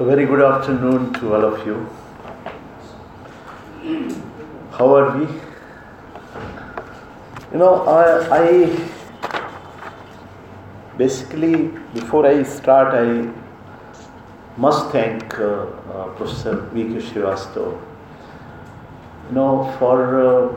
A very good afternoon to all of you. How are we? I basically, before I start, I must thank Professor V.K. Srivastava, for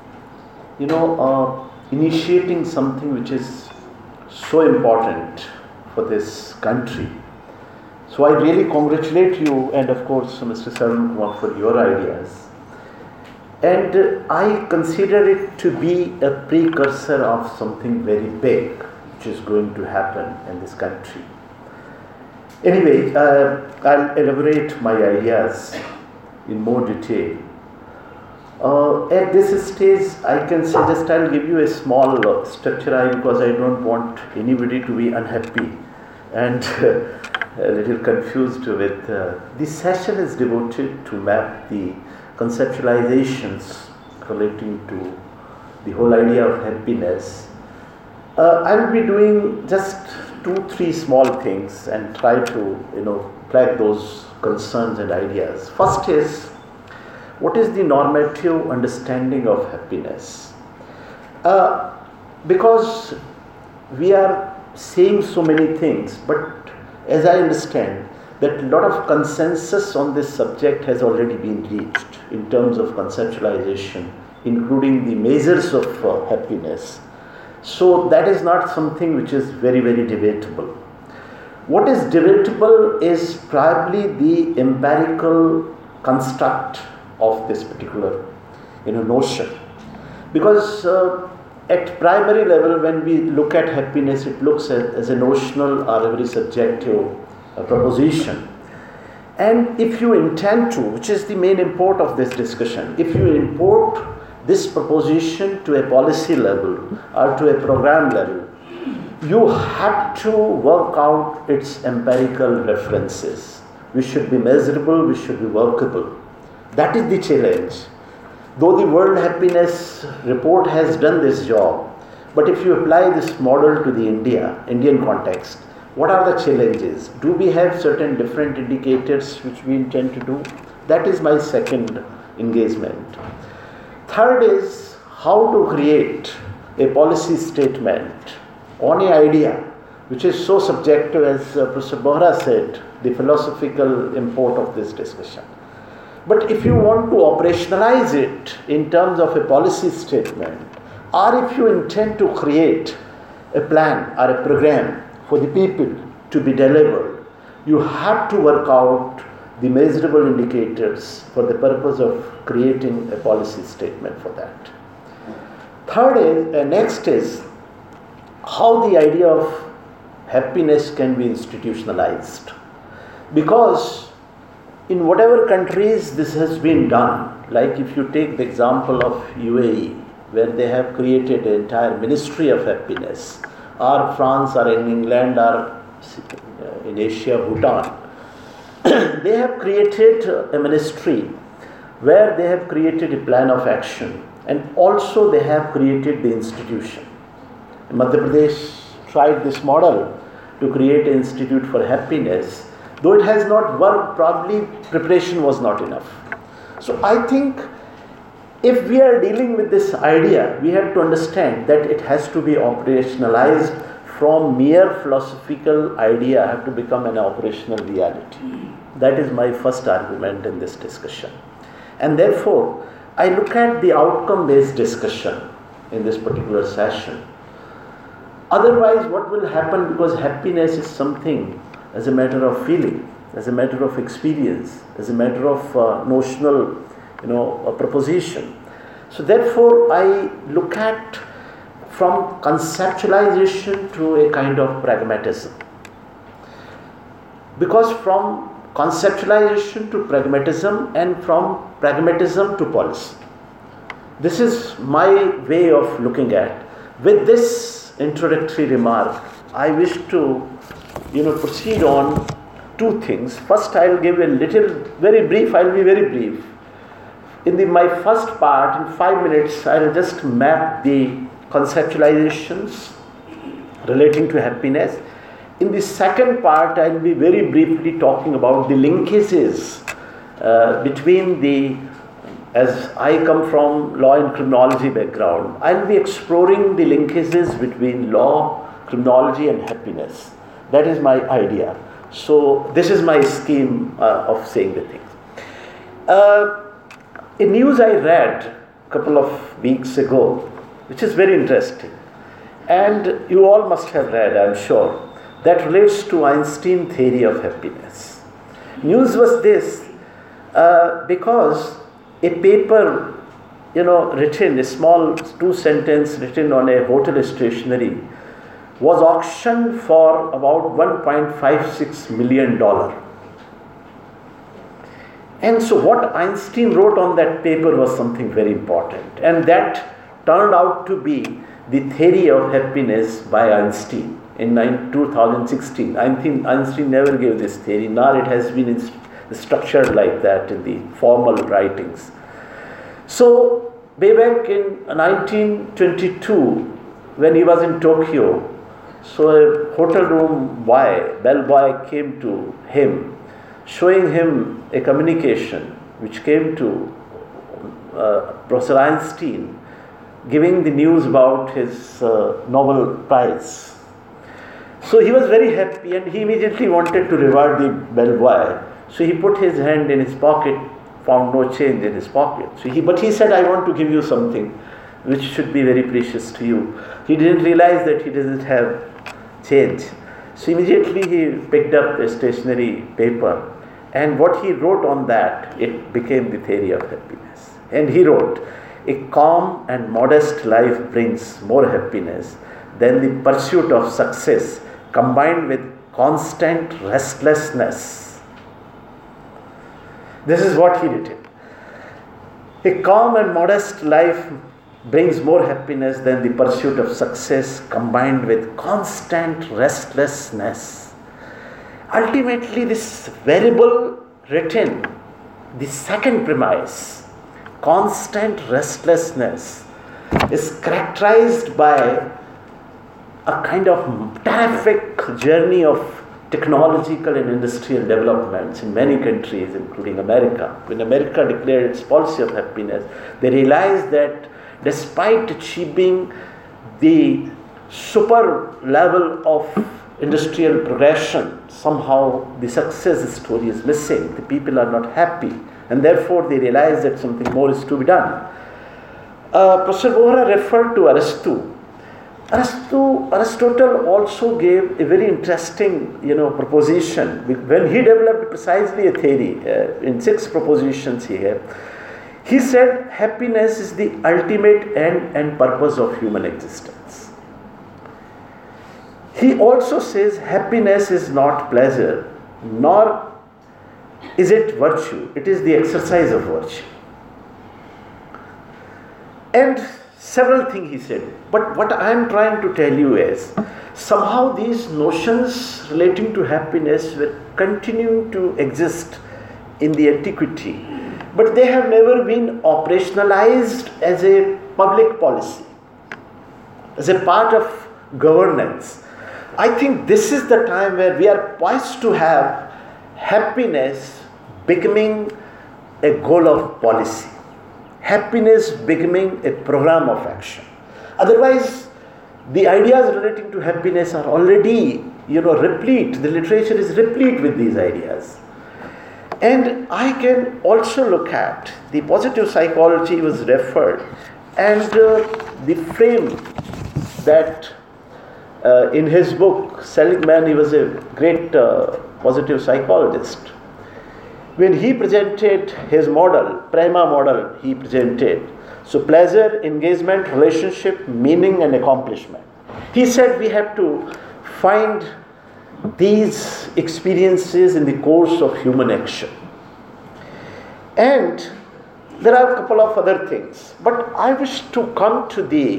initiating something which is so important for this country. So I really congratulate you and of course Mr. Sarun Kumar for your ideas. And I consider it to be a precursor of something very big which is going to happen in this country. Anyway, I'll elaborate my ideas in more detail. At this stage, I can suggest I'll give you a small structure because I don't want anybody to be unhappy and a little confused with. This session is devoted to map the conceptualizations relating to the whole idea of happiness. I will be doing just 2-3 small things and try to flag those concerns and ideas. First is, what is the normative understanding of happiness? Because we are saying so many things, but as I understand that a lot of consensus on this subject has already been reached in terms of conceptualization, including the measures of happiness. So that is not something which is very, very debatable. What is debatable is probably the empirical construct of this particular notion. Because at primary level, when we look at happiness, it looks as a notional or a very subjective proposition. And if you intend to, which is the main import of this discussion, if you import this proposition to a policy level or to a program level, you have to work out its empirical references, which should be measurable, which should be workable. That is the challenge. Though the World Happiness Report has done this job, but if you apply this model to the Indian context, what are the challenges? Do we have certain different indicators which we intend to do? That is my second engagement. Third is how to create a policy statement on an idea which is so subjective, as Professor Bohra said, the philosophical import of this discussion. But if you want to operationalize it in terms of a policy statement, or if you intend to create a plan or a program for the people to be delivered, you have to work out the measurable indicators for the purpose of creating a policy statement for that. Next is how the idea of happiness can be institutionalized. Because in whatever countries this has been done, like if you take the example of UAE, where they have created an entire ministry of happiness, or France, or in England, or in Asia, Bhutan, they have created a ministry where they have created a plan of action, and also they have created the institution. Madhya Pradesh tried this model to create an institute for happiness. Though it has not worked, probably preparation was not enough. So I think if we are dealing with this idea, we have to understand that it has to be operationalized from mere philosophical idea have to become an operational reality. That is my first argument in this discussion. And therefore, I look at the outcome-based discussion in this particular session. Otherwise, what will happen, because happiness is something as a matter of feeling, as a matter of experience, as a matter of notional, a proposition. So therefore, I look at from conceptualization to a kind of pragmatism. Because from conceptualization to pragmatism and from pragmatism to policy. This is my way of looking at. With this introductory remark, I wish to proceed on 2 things. First, I will give a little, very brief, I will be very brief. In my first part, in 5 minutes, I will just map the conceptualizations relating to happiness. In the second part, I'll be very briefly talking about the linkages between as I come from law and criminology background, I'll be exploring the linkages between law, criminology and happiness. That is my idea. So this is my scheme of saying the things. A news I read a couple of weeks ago, which is very interesting, and you all must have read, I'm sure, that relates to Einstein theory of happiness. News was this, because a paper, written, a small 2-sentence written on a hotel stationery, was auctioned for about $1.56 million. And so what Einstein wrote on that paper was something very important. And that turned out to be the theory of happiness by Einstein in 2016. I think Einstein never gave this theory, nor it has been structured like that in the formal writings. So, way back in 1922, when he was in Tokyo, so a hotel room bellboy came to him, showing him a communication which came to Professor Einstein, giving the news about his Nobel Prize. So he was very happy and he immediately wanted to reward the bellboy. So he put his hand in his pocket, found no change in his pocket. But he said, I want to give you something which should be very precious to you. He didn't realize that he doesn't have change. So immediately he picked up a stationery paper, and what he wrote on that, it became the theory of happiness. And he wrote, a calm and modest life brings more happiness than the pursuit of success combined with constant restlessness. This is what he written. A calm and modest life brings more happiness than the pursuit of success combined with constant restlessness. Ultimately, this variable written, the second premise, constant restlessness, is characterized by a kind of terrific journey of technological and industrial developments in many countries, including America. When America declared its policy of happiness, they realized that despite achieving the super level of industrial progression, somehow the success story is missing. The people are not happy, and therefore they realize that something more is to be done. Professor Vohra referred to Aristotle. Aristotle also gave a very interesting, proposition. When he developed precisely a theory, in 6 propositions he said happiness is the ultimate end and purpose of human existence. He also says happiness is not pleasure, nor is it virtue. It is the exercise of virtue. And several things he said. But what I am trying to tell you is, somehow these notions relating to happiness were continuing to exist in the antiquity, but they have never been operationalized as a public policy, as a part of governance. I think this is the time where we are poised to have happiness becoming a goal of policy, happiness becoming a program of action. Otherwise, the ideas relating to happiness are already, replete. The literature is replete with these ideas. And I can also look at the positive psychology was referred, and the frame that in his book, Seligman, he was a great positive psychologist. When he presented his model, Prima model, he presented, so pleasure, engagement, relationship, meaning and accomplishment. He said we have to find these experiences in the course of human action. And there are a couple of other things, but I wish to come to the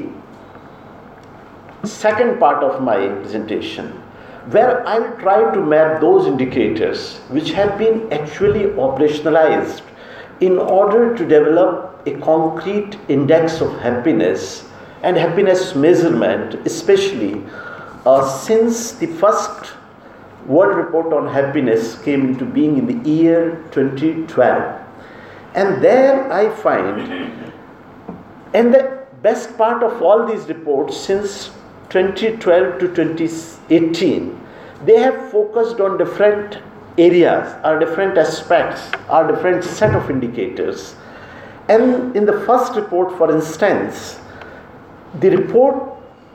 second part of my presentation, where I will try to map those indicators which have been actually operationalized in order to develop a concrete index of happiness and happiness measurement, especially since the first World Report on Happiness came into being in the year 2012. And there I find, and the best part of all these reports since 2012 to 2018, they have focused on different areas or different aspects or different set of indicators. And in the first report, for instance, the report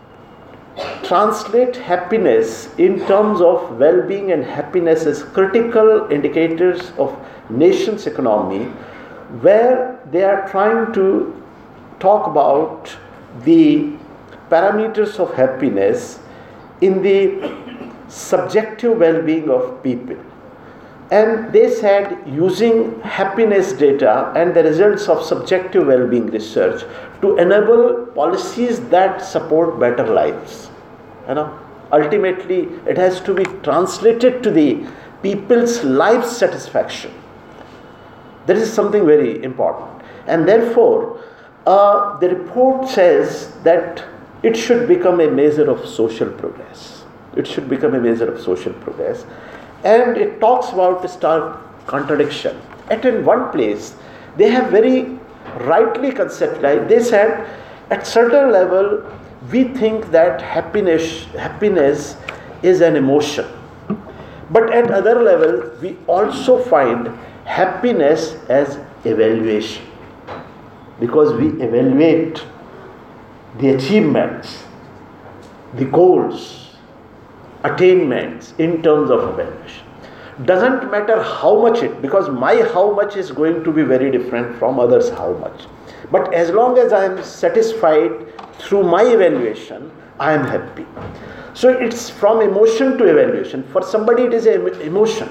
translate happiness in terms of well-being and happiness as critical indicators of nation's economy, where they are trying to talk about the parameters of happiness in the subjective well-being of people. And they said using happiness data and the results of subjective well-being research to enable policies that support better lives. Ultimately, it has to be translated to the people's life satisfaction. That is something very important. And therefore, the report says that it should become a measure of social progress. It should become a measure of social progress. And it talks about the stark contradiction. In one place, they have very rightly conceptualized. They said, at certain level, we think that happiness is an emotion. But at other level, we also find happiness as evaluation. Because we evaluate the achievements, the goals, attainments in terms of evaluation. Doesn't matter how much because my how much is going to be very different from others' how much. But as long as I am satisfied through my evaluation, I am happy. So it's from emotion to evaluation. For somebody it is an emotion.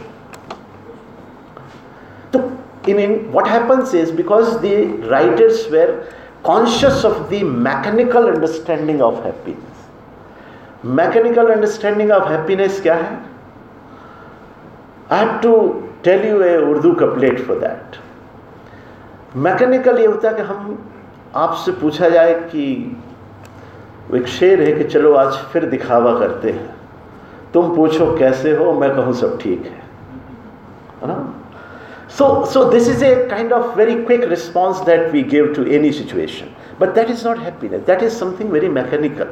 So what happens is, because the writers were conscious of the mechanical understanding of happiness. Mechanical understanding of happiness kya hai? I have to tell you a Urdu couplet for that. Mechanical ये होता है कि हम आपसे पूछा जाए कि एक शेर है कि चलो आज फिर दिखावा करते हैं, तुम पूछो कैसे हो, मैं कहूँ सब ठीक है ना? So this is a kind of very quick response that we give to any situation. But that is not happiness. That is something very mechanical.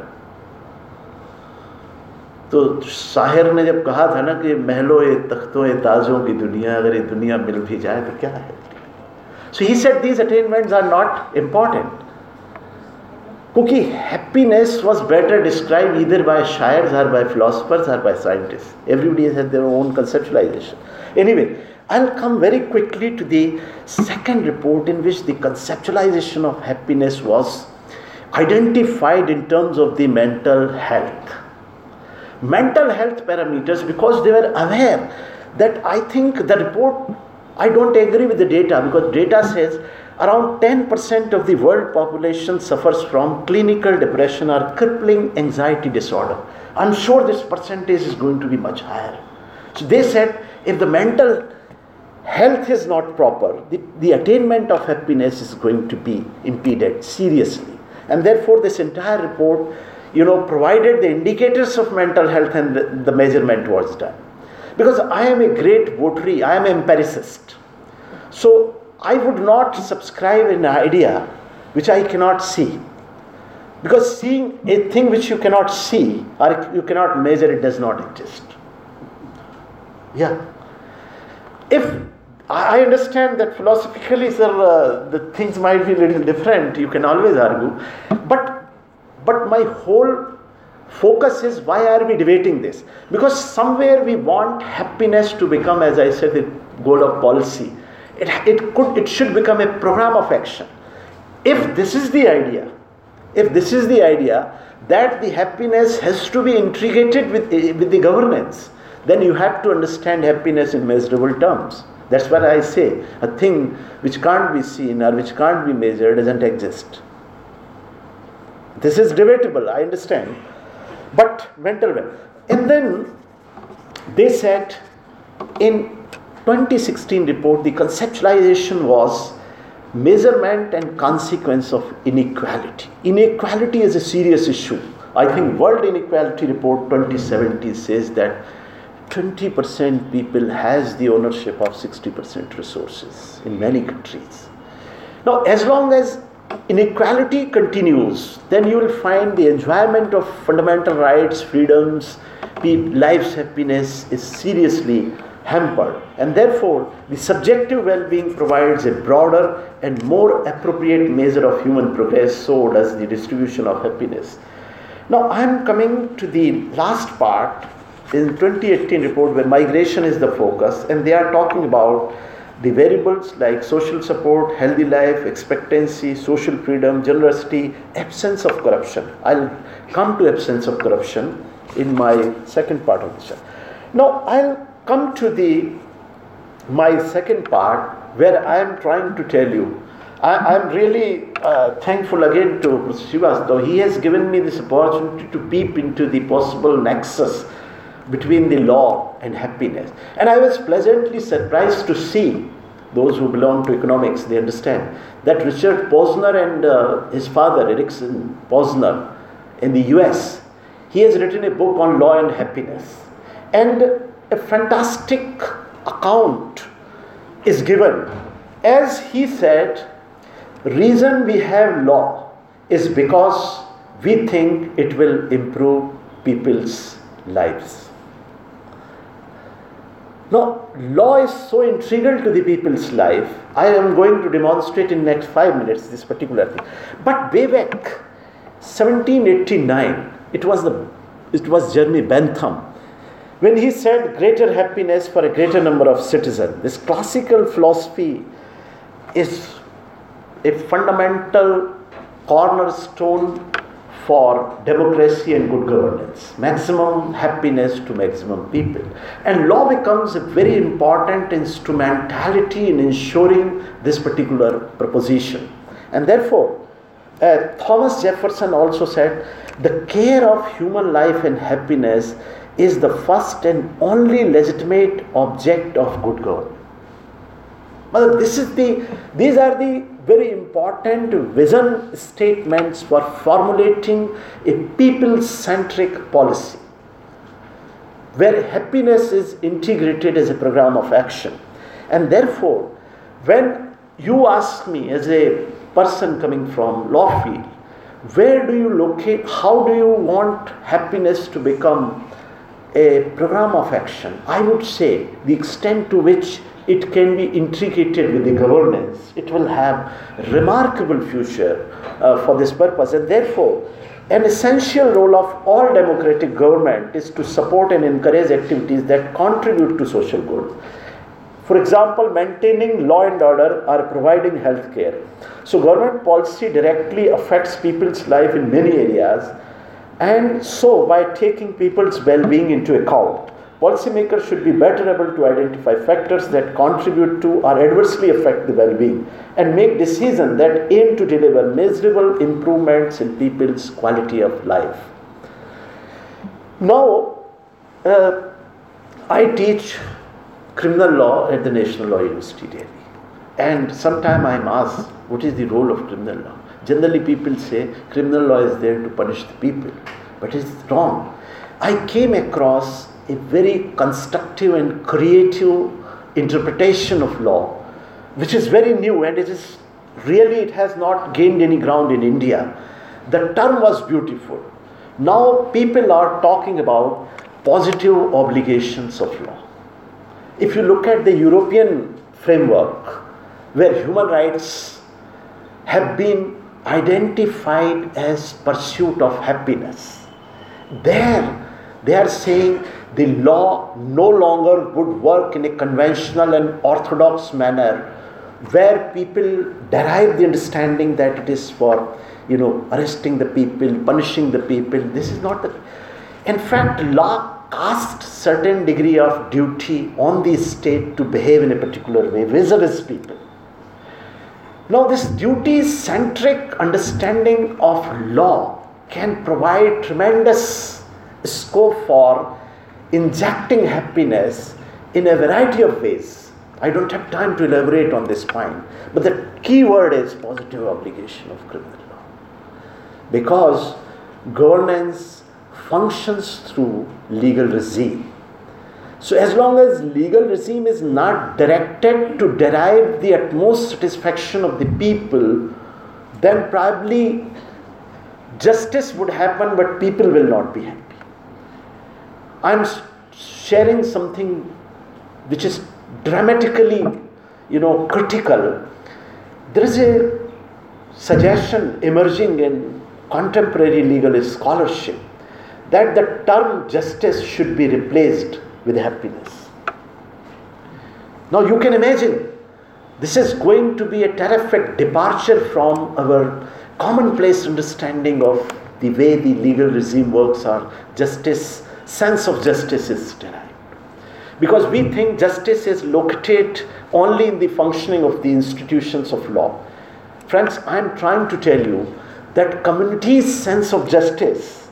तो शायर ने जब कहा था ना कि महलों ए तख्तों ए ताजों की दुनिया, अगर ये दुनिया मिल भी जाए तो क्या है? So he said these attainments are not important. Because happiness was better described either by shairs or by philosophers or by scientists. Everybody has their own conceptualization. Anyway, I'll come very quickly to the second report, in which the conceptualization of happiness was identified in terms of the mental health. Mental health parameters, because they were aware that I think the report, I don't agree with the data, because data says around 10% of the world population suffers from clinical depression or crippling anxiety disorder. I'm sure this percentage is going to be much higher. So they said if the mental health is not proper, the attainment of happiness is going to be impeded seriously. And therefore this entire report, provided the indicators of mental health, and the measurement was done. Because I am a great votary, I am an empiricist. So I would not subscribe an idea which I cannot see. Because seeing a thing which you cannot see or you cannot measure, it does not exist. Yeah. If I understand that philosophically, sir, the things might be a little different, you can always argue. But my whole focus is, why are we debating this? Because somewhere we want happiness to become, as I said, the goal of policy. It should become a program of action. If this is the idea that the happiness has to be integrated with the governance, then you have to understand happiness in measurable terms. That's what I say. A thing which can't be seen or which can't be measured doesn't exist. This is debatable, I understand. But mental well. And then they said in 2016 report, the conceptualization was measurement and consequence of inequality. Inequality is a serious issue. I think World Inequality Report 2070 says that 20% people has the ownership of 60% resources in many countries. Now, as long as inequality continues, then you will find the enjoyment of fundamental rights, freedoms, life's happiness is seriously hampered. And therefore, the subjective well-being provides a broader and more appropriate measure of human progress, so does the distribution of happiness. Now, I am coming to the last part in 2018 report where migration is the focus, and they are talking about the variables like social support, healthy life, expectancy, social freedom, generosity, absence of corruption. I'll come to absence of corruption in my second part of the chapter. Now, I'll come to my second part where I am trying to tell you. I am really thankful again to Professor Srivastava. He has given me this opportunity to peep into the possible nexus between the law and happiness. And I was pleasantly surprised to see, those who belong to economics, they understand, that Richard Posner and his father, Erikson Posner, in the US, he has written a book on law and happiness. And a fantastic account is given. As he said, reason we have law is because we think it will improve people's lives. Now, law is so integral to the people's life. I am going to demonstrate in next 5 minutes this particular thing. But way back, 1789, it was Jeremy Bentham, when he said greater happiness for a greater number of citizens. This classical philosophy is a fundamental cornerstone for democracy and good governance. Maximum happiness to maximum people. And law becomes a very important instrumentality in ensuring this particular proposition. And therefore, Thomas Jefferson also said, the care of human life and happiness is the first and only legitimate object of good government. Well, these are the very important vision statements for formulating a people-centric policy, where happiness is integrated as a program of action. And therefore, when you ask me as a person coming from law field, where do you locate, how do you want happiness to become a program of action? I would say the extent to which it can be integrated with the governance, it will have remarkable future for this purpose. And therefore, an essential role of all democratic government is to support and encourage activities that contribute to social good. For example, maintaining law and order or providing health care. So government policy directly affects people's life in many areas, and so by taking people's well-being into account, policymakers should be better able to identify factors that contribute to or adversely affect the well-being and make decisions that aim to deliver measurable improvements in people's quality of life. Now, I teach criminal law at the National Law University, Delhi. And sometimes I am asked, what is the role of criminal law? Generally people say criminal law is there to punish the people, but it's wrong. I came across a very constructive and creative interpretation of law, which is very new, and it has not gained any ground in India. The term was beautiful. Now people are talking about positive obligations of law. If you look at the European framework, where human rights have been identified as pursuit of happiness, there they are saying the law no longer would work in a conventional and orthodox manner where people derive the understanding that it is for, arresting the people, punishing the people. This is not the... In fact, law casts certain degree of duty on the state to behave in a particular way vis-a-vis people. Now, this duty-centric understanding of law can provide tremendous scope for injecting happiness in a variety of ways. I don't have time to elaborate on this point, but the key word is positive obligation of criminal law. Because governance functions through legal regime. So as long as legal regime is not directed to derive the utmost satisfaction of the people, then probably justice would happen, but people will not be happy. I'm sharing something which is dramatically, critical. There is a suggestion emerging in contemporary legal scholarship that the term justice should be replaced with happiness. Now you can imagine, this is going to be a terrific departure from our commonplace understanding of the way the legal regime works, or justice, sense of justice is derived. Because we think justice is located only in the functioning of the institutions of law. Friends, I am trying to tell you that community's sense of justice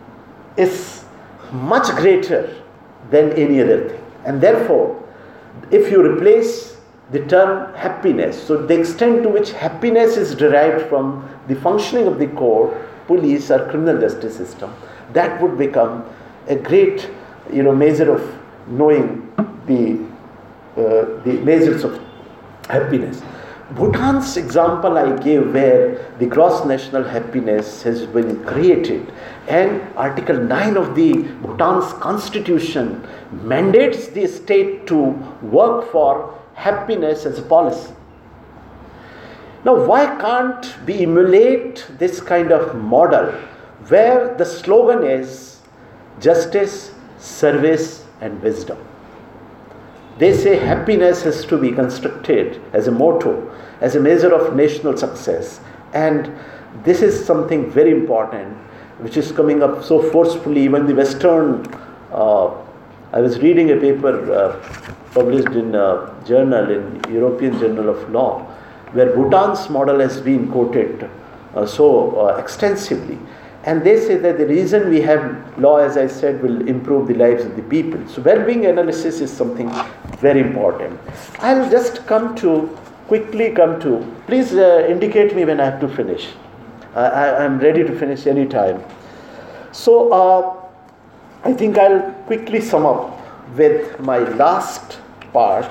is much greater than any other thing. And therefore, if you replace the term happiness, so the extent to which happiness is derived from the functioning of the court, police or criminal justice system, that would become a great measure of knowing the measures of happiness. Bhutan's example I gave, where the gross national happiness has been created, and Article 9 of the Bhutan's constitution mandates the state to work for happiness as a policy. Now, why can't we emulate this kind of model where the slogan is justice, service and wisdom? They say happiness has to be constructed as a motto, as a measure of national success. And this is something very important, which is coming up so forcefully. Even the Western, I was reading a paper published in a journal, in European Journal of Law, where Bhutan's model has been quoted extensively. And they say that the reason we have law, as I said, will improve the lives of the people. So well-being analysis is something very important. I'll just quickly come to, please indicate me when I have to finish. I'm ready to finish any time. So I think I'll quickly sum up with my last part,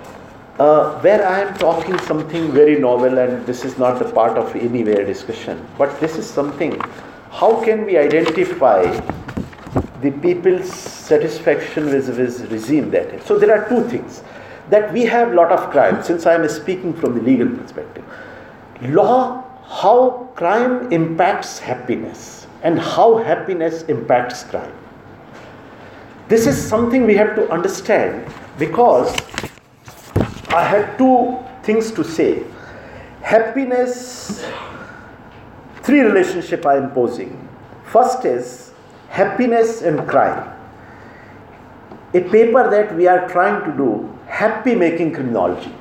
where I am talking something very novel, and this is not the part of anywhere discussion, but this is something. How can we identify the people's satisfaction with regime that is? So there are two things. That we have a lot of crime, since I am speaking from the legal perspective. Law, how crime impacts happiness and how happiness impacts crime. This is something we have to understand, because I have two things to say. Happiness, three relationships I am posing. First is happiness and crime. A paper that we are trying to do, happy making criminology.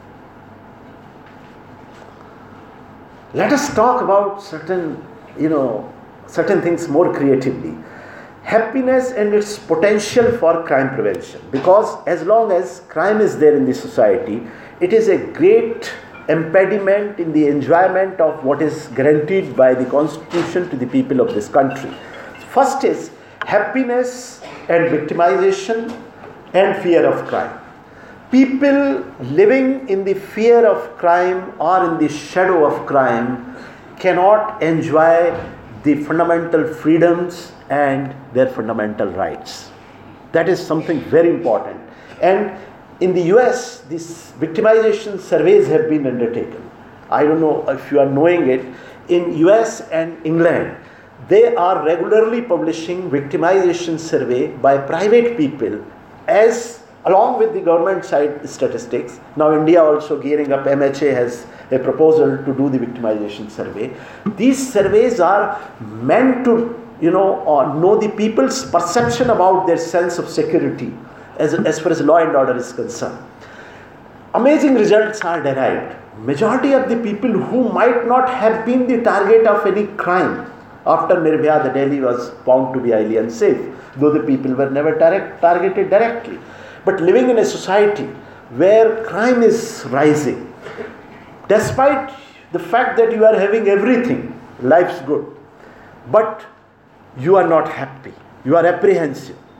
Let us talk about certain things more creatively. Happiness and its potential for crime prevention. Because as long as crime is there in the society, it is a great impediment in the enjoyment of what is guaranteed by the Constitution to the people of this country. First is happiness and victimization and fear of crime. People living in the fear of crime or in the shadow of crime cannot enjoy the fundamental freedoms and their fundamental rights. That is something very important. And in the US, these victimization surveys have been undertaken. I don't know if you are knowing it. In US and England, they are regularly publishing victimization survey by private people along with the government side statistics. Now India also gearing up, MHA has a proposal to do the victimization survey. These surveys are meant to know the people's perception about their sense of security as far as law and order is concerned. Amazing results are derived. Majority of the people who might not have been the target of any crime after Nirbhaya, the Delhi was found to be highly unsafe, though the people were never targeted directly. But living in a society where crime is rising, despite the fact that you are having everything, life's good, but you are not happy, you are apprehensive.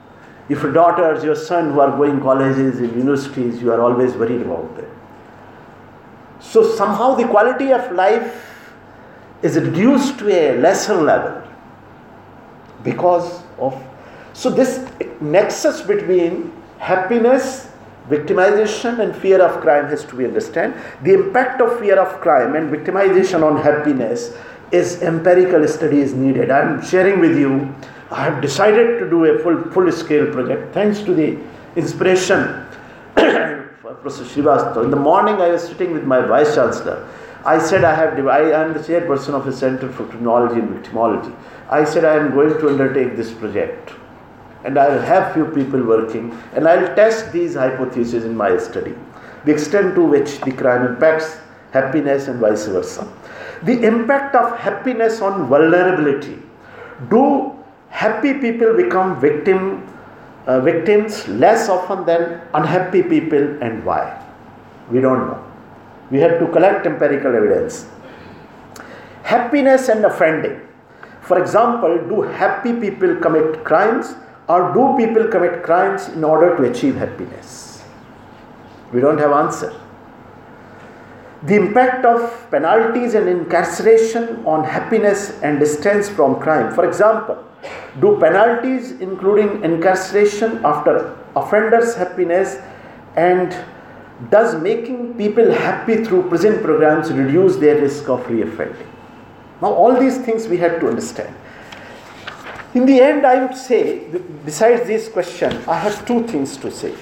If your daughters, your son who are going colleges and universities, you are always worried about them. So somehow the quality of life is reduced to a lesser level because of... So this nexus between happiness, victimization and fear of crime has to be understood. The impact of fear of crime and victimization on happiness is empirical study is needed. I am sharing with you, I have decided to do a full scale project thanks to the inspiration of Professor Srivastava. In the morning I was sitting with my Vice Chancellor. I said I am the chairperson of a Center for Criminology and Victimology. I said I am going to undertake this project. And I will have few people working and I will test these hypotheses in my study. The extent to which the crime impacts happiness and vice versa. The impact of happiness on vulnerability. Do happy people become victims less often than unhappy people, and why? We don't know. We have to collect empirical evidence. Happiness and offending. For example, do happy people commit crimes? Or do people commit crimes in order to achieve happiness? We don't have answer. The impact of penalties and incarceration on happiness and distance from crime. For example, do penalties including incarceration after offenders' happiness, and does making people happy through prison programs reduce their risk of reoffending? Now all these things we have to understand. In the end, I would say, besides this question, I have two things to say.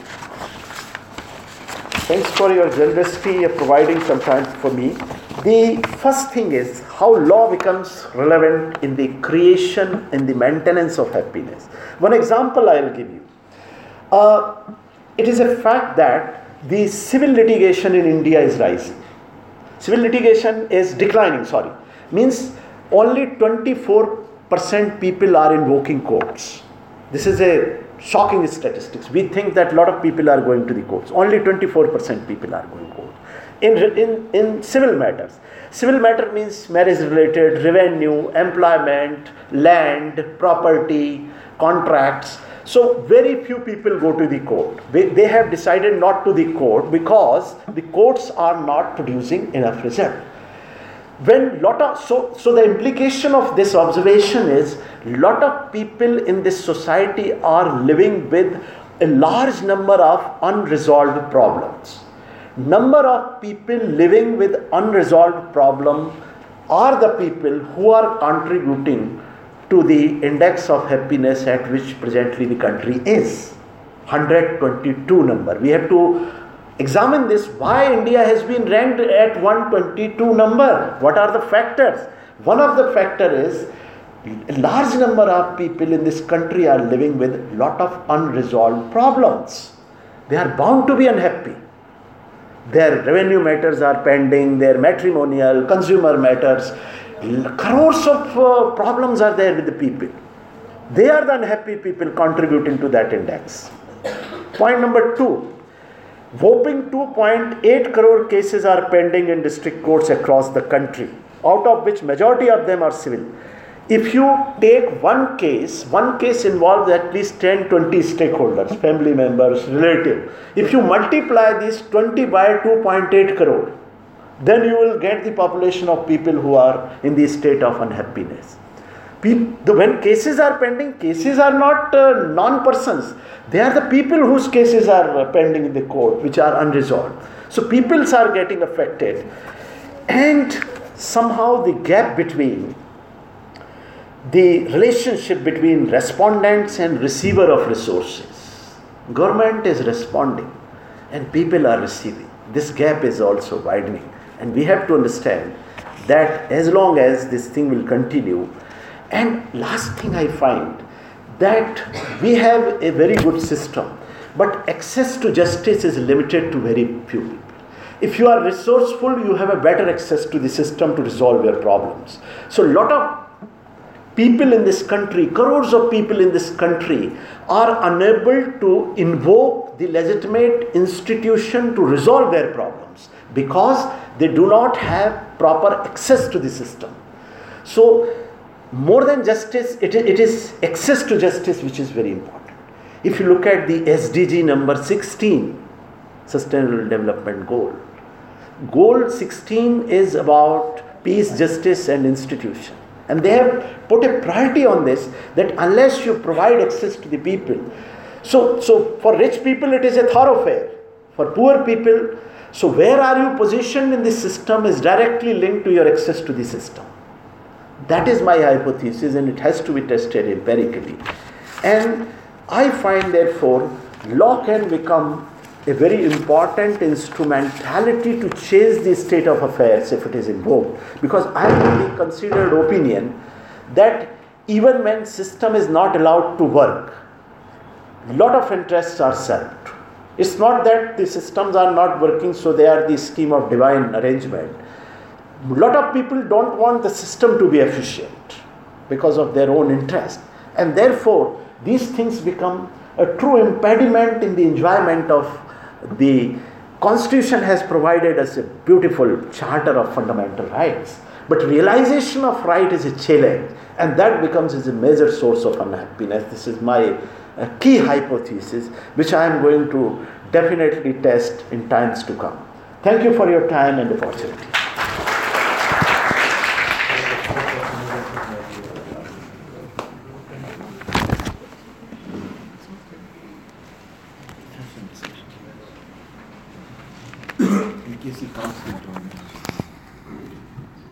Thanks for your generosity of providing some time for me. The first thing is how law becomes relevant in the creation and the maintenance of happiness. One example I will give you. It is a fact that the civil litigation in India is rising. Civil litigation is declining, means only 24% people are invoking courts. This is a shocking statistics. We think that a lot of people are going to the courts. Only 24% people are going to court. In civil matters. Civil matter means marriage related, revenue, employment, land, property, contracts. So very few people go to the court. They have decided not to the court because the courts are not producing enough result. So the implication of this observation is lot of people in this society are living with a large number of unresolved problems. Number of people living with unresolved problem are the people who are contributing to the index of happiness at which presently the country is 122 number. We have to examine this, why India has been ranked at 122 number. What are the factors? One of the factor is a large number of people in this country are living with a lot of unresolved problems. They are bound to be unhappy. Their revenue matters are pending, their matrimonial, consumer matters. Crores of problems are there with the people. They are the unhappy people contributing to that index. Point number 2. Whopping 2.8 crore cases are pending in district courts across the country, out of which majority of them are civil. If you take one case involves at least 10-20 stakeholders, family members, relative. If you multiply this 20 by 2.8 crore, then you will get the population of people who are in the state of unhappiness. When cases are pending, cases are not non-persons. They are the people whose cases are pending in the court, which are unresolved. So peoples are getting affected. And somehow the gap between the relationship between respondents and receiver of resources. Government is responding and people are receiving. This gap is also widening. And we have to understand that as long as this thing will continue. And last thing I find, that we have a very good system, but access to justice is limited to very few people. If you are resourceful, you have a better access to the system to resolve your problems. So a lot of people in this country, crores of people in this country are unable to invoke the legitimate institution to resolve their problems because they do not have proper access to the system. So more than justice, it is access to justice which is very important. If you look at the SDG number 16, Sustainable Development Goal, Goal 16 is about peace, justice and institution. And they have put a priority on this, that unless you provide access to the people. So for rich people it is a thoroughfare. For poor people, so where are you positioned in the system is directly linked to your access to the system. That is my hypothesis, and it has to be tested empirically. And I find therefore law can become a very important instrumentality to change the state of affairs if it is invoked. Because I have the considered opinion that even when system is not allowed to work, lot of interests are served. It's not that the systems are not working, so they are the scheme of divine arrangement. A lot of people don't want the system to be efficient because of their own interest. And therefore, these things become a true impediment in the enjoyment of the Constitution has provided us a beautiful charter of fundamental rights. But realization of right is a challenge, and that becomes a major source of unhappiness. This is my key hypothesis, which I am going to definitely test in times to come. Thank you for your time and opportunity. In case he comes, he told me.